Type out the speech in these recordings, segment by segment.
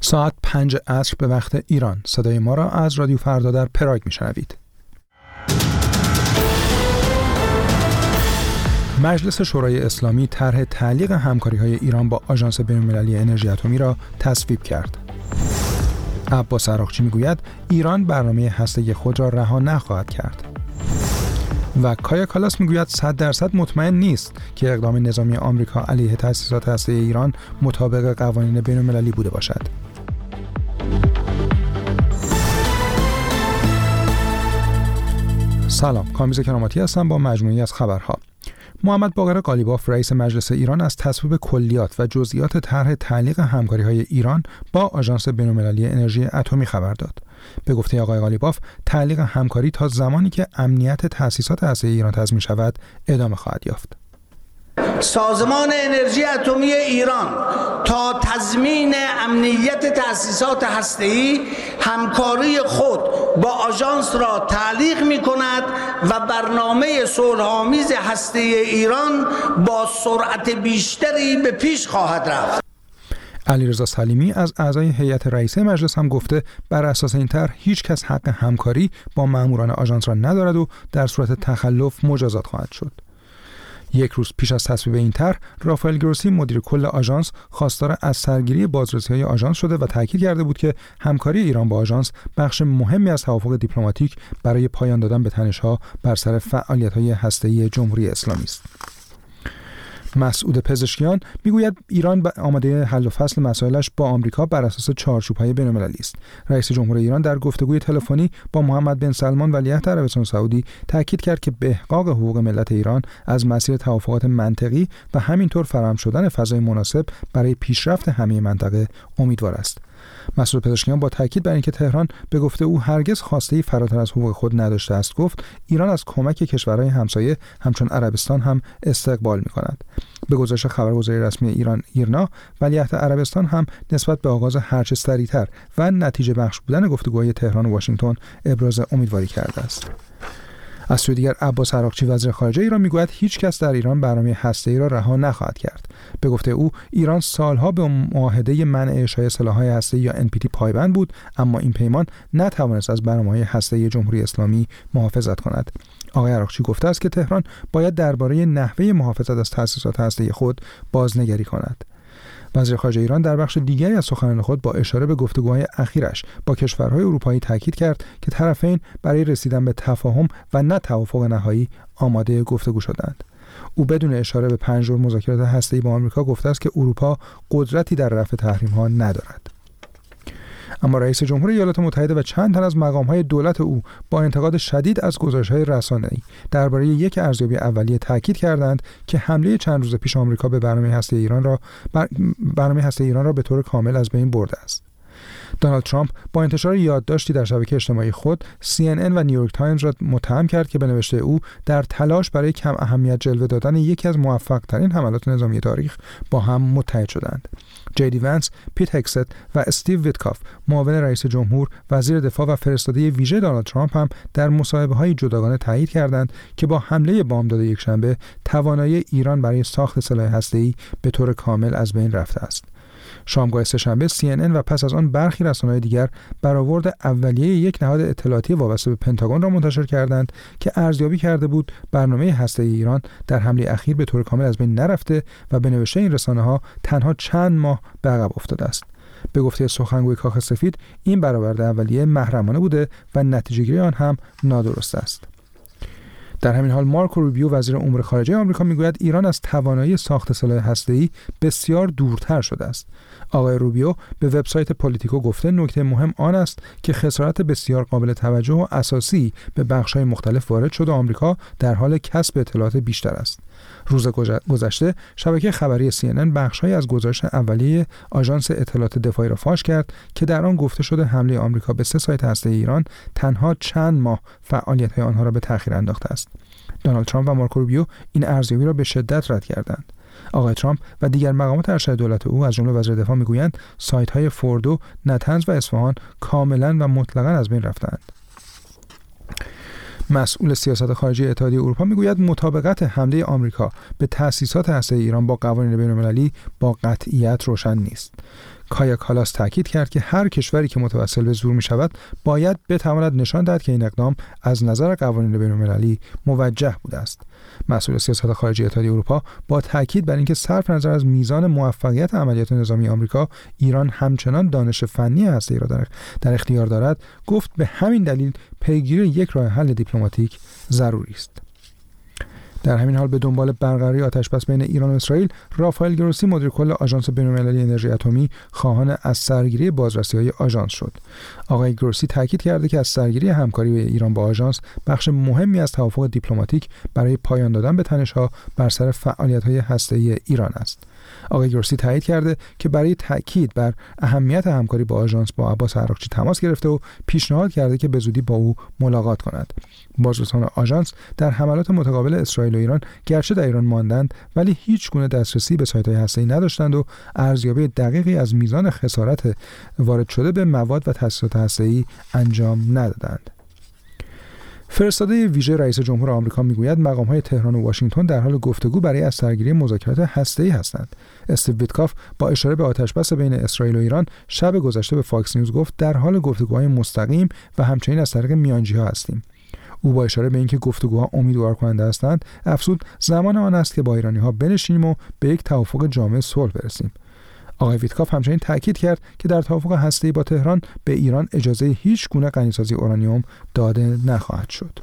ساعت 5 عصر به وقت ایران. صدای ما را از رادیو فردا در پراگ میشنوید. مجلس شورای اسلامی طرح تعلیق همکاری‌های ایران با آژانس بین‌المللی انرژی اتمی را تصویب کرد. عباس عراقچی میگوید ایران برنامه هسته‌ای خود را رها نخواهد کرد. و کایا کالاس میگوید 100% مطمئن نیست که اقدام نظامی آمریکا علیه تأسیسات هسته‌ای ایران مطابق قوانین بین‌المللی بوده باشد. سلام، کامیز کراماتی هستم با مجموعه‌ای از خبرها. محمد باقر قالیباف رئیس مجلس ایران از تصویب کلیات و جزئیات طرح تعلیق همکاری‌های ایران با آژانس بین‌المللی انرژی اتمی خبر داد. به گفته آقای قالیباف، تعلیق همکاری تا زمانی که امنیت تأسیسات هسته‌ای ایران تضمین شود ادامه خواهد یافت. سازمان انرژی اتمی ایران تا تضمین امنیت تأسیسات هسته‌ای همکاری خود با آژانس را تعلیق می‌کند و برنامه صلح‌آمیز هسته‌ای ایران با سرعت بیشتری به پیش خواهد رفت. علیرضا سلیمی از اعضای هیئت رئیسه مجلس هم گفته بر اساس این طرح هیچ کس حق همکاری با ماموران آژانس را ندارد و در صورت تخلف مجازات خواهد شد. یک روز پیش از تصویب این طرح، رافائل گروسی مدیر کل آژانس خواستار از سرگیری بازرسی‌های آژانس شده و تاکید کرده بود که همکاری ایران با آژانس بخش مهمی از توافق دیپلماتیک برای پایان دادن به تنش‌ها بر سر فعالیت‌های هسته‌ای جمهوری اسلامی است. مسعود پزشکیان میگوید ایران آماده حل و فصل مسائلش با آمریکا بر اساس چارچوب‌های بین‌المللی است. رئیس جمهور ایران در گفتگوی تلفنی با محمد بن سلمان ولیعهد عربستان سعودی تاکید کرد که به احقاق حقوق ملت ایران از مسیر توافقات منطقی و همینطور فراهم شدن فضای مناسب برای پیشرفت همه منطقه امیدوار است. مسعود پزشکیان با تاکید بر اینکه تهران به گفته او هرگز خواسته ای فراتر از حقوق خود نداشته است گفت ایران از کمک کشورهای همسایه همچون عربستان هم استقبال می‌کند. به گزارش خبرگزاری رسمی ایران ایرنا، ولیعهد عربستان هم نسبت به آغاز هرچه سریعتر و نتیجه بخش بودن گفتگوهای تهران و واشنگتن ابراز امیدواری کرده است. از سوی دیگر عباس عراقچی وزیر خارجه ایران میگوید هیچ کس در ایران برنامه هسته‌ای را رها نخواهد کرد. به گفته او ایران سالها به معاهده منع اشاعه سلاح‌های هسته‌ای یا NPT پایبند بود، اما این پیمان نتوانست از برنامه‌های هسته‌ای جمهوری اسلامی محافظت کند. آقای عراقچی گفته است که تهران باید درباره نحوه محافظت از تأسیسات هسته‌ای خود بازنگری کند. وزیر خارجه ایران در بخش دیگری از سخنان خود با اشاره به گفتگوهای اخیرش با کشورهای اروپایی تاکید کرد که طرفین برای رسیدن به تفاهم و نه توافق نهایی آماده گفتگو شدند. او بدون اشاره به 5 دور مذاکرات هسته‌ای با آمریکا گفته است که اروپا قدرتی در رفع تحریم‌ها ندارد. اما رئیس جمهور ایالات متحده و چند تن از مقام‌های دولت او با انتقاد شدید از گزارش‌های رسانه‌ای درباره یک ارزیابی اولیه تاکید کردند که حمله چند روز پیش آمریکا به برنامه هسته‌ای ایران را به طور کامل از بین برده است. دونالد ترامپ با انتشار یادداشتی در شبکه اجتماعی خود CNN و نیویورک تایمز را متهم کرد که به نوشته او در تلاش برای کم اهمیت جلوه دادن یکی از موفق‌ترین حملات نظامی تاریخ با هم متحد شدند. جی دی ونس، پیت هکست و استیو ویتکاف، معاون رئیس جمهور، وزیر دفاع و فرستاده ویژه دونالد ترامپ هم در مصاحبه‌های جداگانه تایید کردند که با حمله بامداد یکشنبه توانایی ایران برای ساخت سلاح هسته‌ای به طور کامل از بین رفته است. شامگاه سه‌شنبه CNN و پس از آن برخی رسانه‌های دیگر برآورد اولیه یک نهاد اطلاعاتی وابسته به پنتاگون را منتشر کردند که ارزیابی کرده بود برنامه هسته‌ای ایران در حمله اخیر به طور کامل از بین نرفته و به نوشته این رسانه‌ها تنها چند ماه به عقب افتاده است. به گفته سخنگوی کاخ سفید این برآورد اولیه محرمانه بوده و نتیجه‌گیری آن هم نادرست است. در همین حال مارکو روبیو وزیر امور خارجه آمریکا میگوید ایران از توانایی ساخت سلاح هسته‌ای بسیار دورتر شده است. آقای روبیو به وبسایت پولیتیکو گفته نکته مهم آن است که خسارت بسیار قابل توجه و اساسی به بخش‌های مختلف وارد شده و آمریکا در حال کسب اطلاعات بیشتر است. روز گذشته شبکه خبری CNN بخش‌هایی از گزارش اولیه آژانس اطلاعات دفاعی را فاش کرد که در آن گفته شده حمله آمریکا به 3 سایت هسته‌ای ایران تنها چند ماه فعالیت‌های آنها را به تأخیر انداخته است. دونالد ترامپ و مارکو روبیو این ارزیابی را به شدت رد کردند. آقای ترامپ و دیگر مقامات ارشد دولت او از جمله وزیر دفاع میگویند سایت‌های فوردو، نتنز و اصفهان کاملاً و مطلقاً از بین رفتند. مسئول سیاست خارجی اتحادیه اروپا میگوید مطابقت حمله آمریکا به تأسیسات هسته‌ای ایران با قوانین بین‌المللی با قطعیت روشن نیست. کایا کالاس تاکید کرد که هر کشوری که متوسل به زور می‌شود باید بتواند نشان دهد که این اقدام از نظر قوانین بین‌المللی موجه بوده است. مسئول سیاست خارجی اتحادیه اروپا با تاکید بر اینکه صرف نظر از میزان موفقیت عملیات نظامی آمریکا، ایران همچنان دانش فنی هسته‌ای را در اختیار دارد، گفت به همین دلیل پیگیری یک راه حل دیپلماتیک ضروری است. در همین حال به دنبال برقراری آتش‌بس بین ایران و اسرائیل، رافائل گروسی مدیر کل آژانس بین‌المللی انرژی اتمی خواهان از سرگیری بازرسی‌های آژانس شد. آقای گروسی تاکید کرده که از سرگیری همکاری ایران با آژانس بخش مهمی از توافق دیپلماتیک برای پایان دادن به تنش‌ها بر سر فعالیت‌های هسته‌ای ایران است. آقای گروسی تایید کرده که برای تأکید بر اهمیت همکاری با آژانس با عباس عراقچی تماس گرفته و پیشنهاد کرده که به زودی با او ملاقات کند. بازرسان آژانس در حملات متقابل اسرائیل و ایران گرچه در ایران ماندند ولی هیچ گونه دسترسی به سایت‌های هسته‌ای نداشتند و ارزیابی دقیقی از میزان خسارت وارد شده به مواد و تاسیسات هسته‌ای انجام ندادند. فرستاده ویژه رئیس جمهور آمریکا میگوید مقام‌های تهران و واشنگتن در حال گفتگو برای از سرگیری مذاکرات هسته‌ای هستند. استیو ویتکاف با اشاره به آتش‌بس بین اسرائیل و ایران شب گذشته به فاکس نیوز گفت در حال گفتگوهای مستقیم و همچنین از طریق میانجی‌ها هستیم. او با اشاره به اینکه گفتگوها امیدوار کننده هستند افزود زمان آن است که با ایرانی‌ها بنشینیم و به یک توافق جامع صلح برسیم. آقای ویتکاف همچنین تاکید کرد که در توافق هسته‌ای با تهران به ایران اجازه هیچ گونه غنیسازی اورانیوم داده نخواهد شد.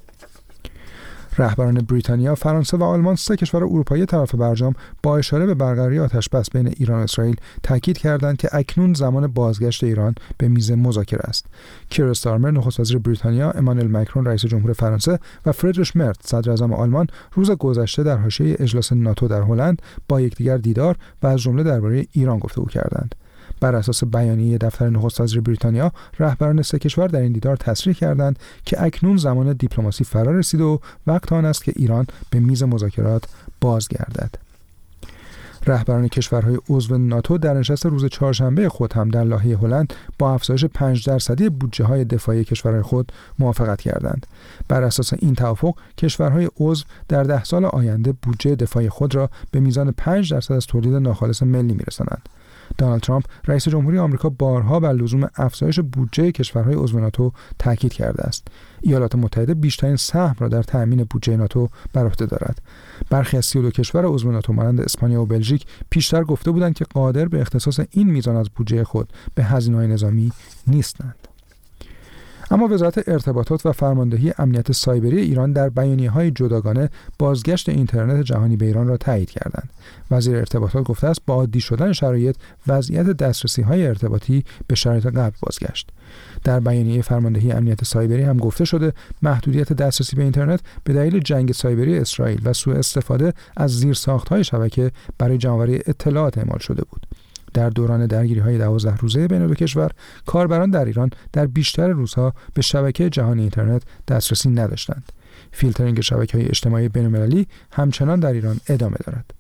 رهبران بریتانیا، فرانسه و آلمان، سه کشور اروپایی طرف برجام، با اشاره به برقراری آتش‌بس بین ایران و اسرائیل تاکید کردند که اکنون زمان بازگشت ایران به میز مذاکره است. کیر استارمر نخست وزیر بریتانیا، امانوئل مکرون رئیس جمهور فرانسه و فریدریش مرتز صدر اعظم آلمان روز گذشته در حاشیه اجلاس ناتو در هلند با یکدیگر دیدار و از جمله درباره ایران گفتگو کردند. بر اساس بیانیه دفتر نخست وزیر بریتانیا، رهبران سه کشور در این دیدار تصریح کردند که اکنون زمان دیپلماسی فرا رسیده و وقت آن است که ایران به میز مذاکرات بازگردد. رهبران کشورهای عضو ناتو در نشست روز چهارشنبه خود هم در لاهه هلند با افزایش 5% بودجه‌های دفاعی کشورهای خود موافقت کردند. بر اساس این توافق، کشورهای عضو در 10 سال آینده بودجه دفاعی خود را به میزان 5% از تولید ناخالص ملی می‌رسانند. دونالد ترامپ رئیس جمهوری آمریکا بارها بر لزوم افزایش بودجه کشورهای عضو ناتو تاکید کرده است. ایالات متحده بیشترین سهم را در تأمین بودجه ناتو بر عهده دارد. برخی از 32 کشور عضو ناتو مانند اسپانیا و بلژیک پیشتر گفته بودند که قادر به اختصاص این میزان از بودجه خود به هزینه‌های نظامی نیستند. اما وزارت ارتباطات و فرماندهی امنیت سایبری ایران در بیانیه‌های جداگانه بازگشت اینترنت جهانی به ایران را تایید کردند. وزیر ارتباطات گفته است با عادی شدن شرایط وضعیت دسترسی‌های ارتباطی به شرایط قبل بازگشت. در بیانیه فرماندهی امنیت سایبری هم گفته شده محدودیت دسترسی به اینترنت به دلیل جنگ سایبری اسرائیل و سوء استفاده از زیرساخت‌های شبکه برای جمع‌آوری اطلاعات اعمال شده بود. در دوران درگیری‌های 12 روزه بین دو کشور، کاربران در ایران در بیشتر روزها به شبکه جهانی اینترنت دسترسی نداشتند. فیلترینگ شبکه‌های اجتماعی بین‌المللی همچنان در ایران ادامه دارد.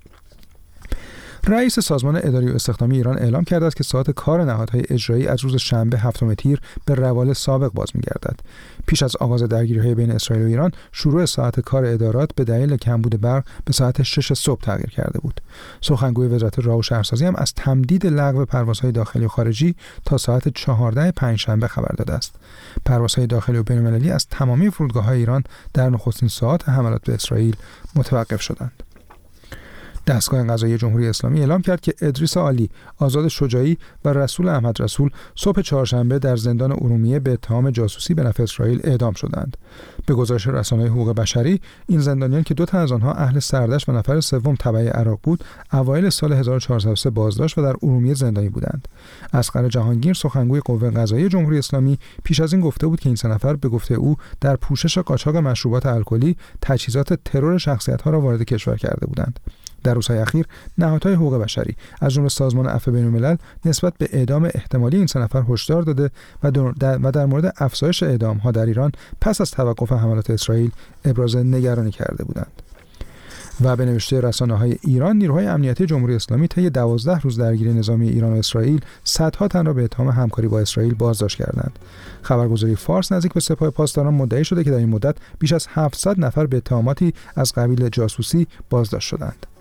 رئیس سازمان اداری و استخدامی ایران اعلام کرده است که ساعت کار نهادهای اجرایی از روز شنبه 7 تیر به روال سابق باز می‌گردد. پیش از آغاز درگیری‌های بین اسرائیل و ایران، شروع ساعت کار ادارات به دلیل کمبود برق به ساعت 6 صبح تغییر کرده بود. سخنگوی وزارت راه و شهرسازی هم از تمدید لغو پروازهای داخلی و خارجی تا ساعت 14 پنجشنبه خبر داده است. پروازهای داخلی و بین‌المللی از تمامی فرودگاه‌های ایران در نخستین ساعات حملات به اسرائیل متوقف شدند. دستگاه قضایی جمهوری اسلامی اعلام کرد که ادریس عالی، آزاد شجاعی و رسول احمد رسول صبح چهارشنبه در زندان ارومیه به اتهام جاسوسی به نفع اسرائیل اعدام شدند. به گزارش رسانه‌های حقوق بشری، این زندانیان که 2 تن از آنها اهل سردشت و نفر سوم تبع عراق بود، اوایل سال 1403 بازداشت و در ارومیه زندانی بودند. اصغر جهانگیر، سخنگوی قوه قضاییه جمهوری اسلامی، پیش از این گفته بود که این 3 نفر به گفته او در پوشش قاچاق مشروبات الکلی تجهیزات ترور شخصیت‌ها را وارد کشور کرده بودند. در روزهای اخیر نهادهای حقوق بشری از جمله سازمان عفو بین‌الملل نسبت به اعدام احتمالی این 3 نفر هشدار داده و در مورد افزایش اعدام‌ها در ایران پس از توقف حملات اسرائیل ابراز نگرانی کرده بودند. و به نوشته رسانه‌های ایران، نیروهای امنیتی جمهوری اسلامی طی 12 روز درگیری نظامی ایران و اسرائیل صدها تن را به اتهام همکاری با اسرائیل بازداشت کردند. خبرگزاری فارس نزدیک به سپاه پاسداران مدعی شده که در این مدت بیش از 700 نفر به اتهاماتی از قبیل جاسوسی بازداشت شدند.